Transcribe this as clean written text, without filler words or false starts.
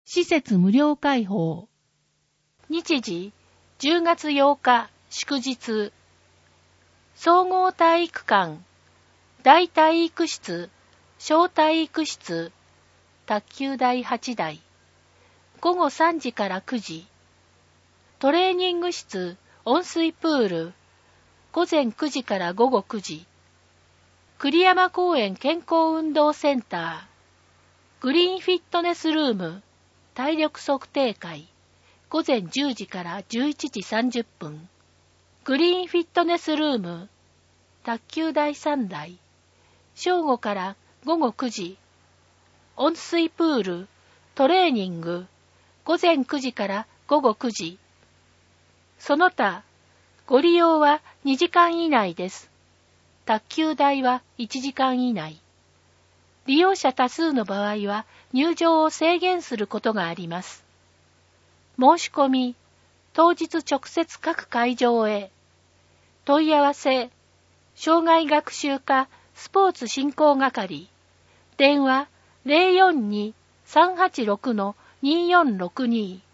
施設無料開放。 日時、10月8日、祝日。総合体育館、大体育室、小体育室、卓球台8台。午後3時から9時。トレーニング室、温水プール、午前9時から午後9時。栗山公園健康運動センター、グリーンフィットネスルーム、体力測定会、午前10時から11時30分。グリーンフィットネスルーム、卓球台3台、正午から午後9時。温水プール、トレーニング、午前9時から午後9時。その他、ご利用は2時間以内です。卓球台は1時間以内。利用者多数の場合は入場を制限することがあります。申し込み、当日直接各会場へ。問い合わせ、障害学習課スポーツ振興係。電話 042-386-2462